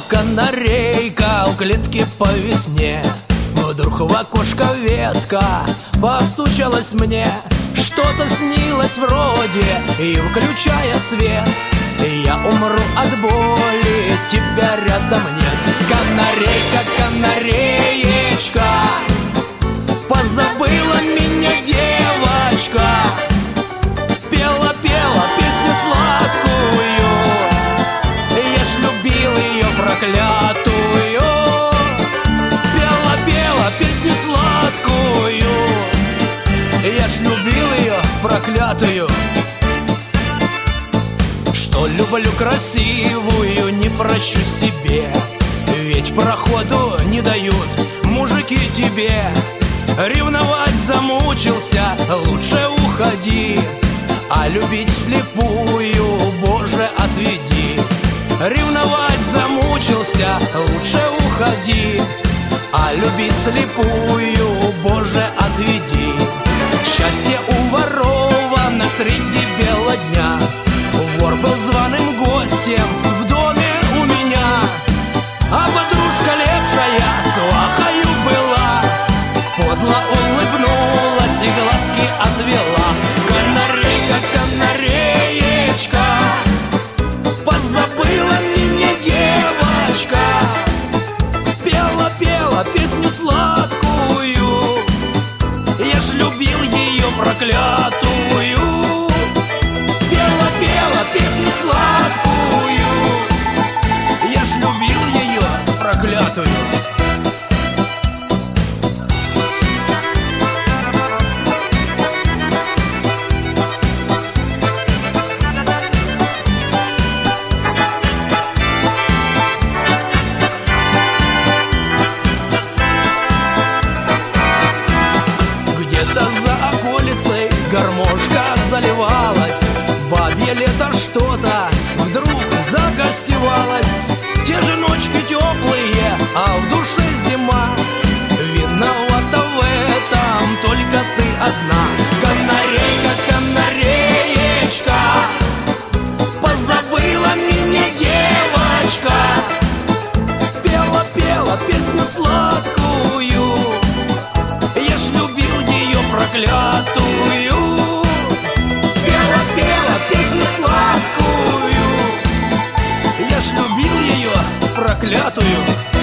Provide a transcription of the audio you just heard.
Канарейка у клетки по весне. Вдруг в окошко ветка постучалась мне. Что-то снилось вроде, и включая свет, я умру от боли, тебя рядом нет. Канарейка, канареечка, позабыла меня девочка. Пела, пела песню сладкую, я ж любил ее проклятую. Пела, пела песню сладкую, я ж любил ее проклятую. Что люблю красивую, не прощу себе, ведь проходу не дают мужики тебе. Ревновать замучился, лучше уходи, а любить вслепую, Боже, отведи. Ревновать замучился, лучше уходи, а любить вслепую, Боже, отведи. Счастье уворовано среди бела дня, вор был званым гостем в доме у меня, а подружка лепшая свахою была, подло улыбнулась и глазки отвела. Канарейка, канареечка, позабыла меня девочка. Пела, пела песню сладкую, я ж любил ее проклятую. Пела, пела песню сладкую, я ж любил ее проклятую. За околицей гармошка заливалась, бабье лето что-то вдруг загостевалось. Те же ночки теплые, а в душе зима, виновата в этом только ты одна. Канарейка, канареечка, позабыла меня девочка. Пела, пела песню сладкую, я ж любил ее проклятую. Пела, пела песню сладкую, я ж любил ее проклятую.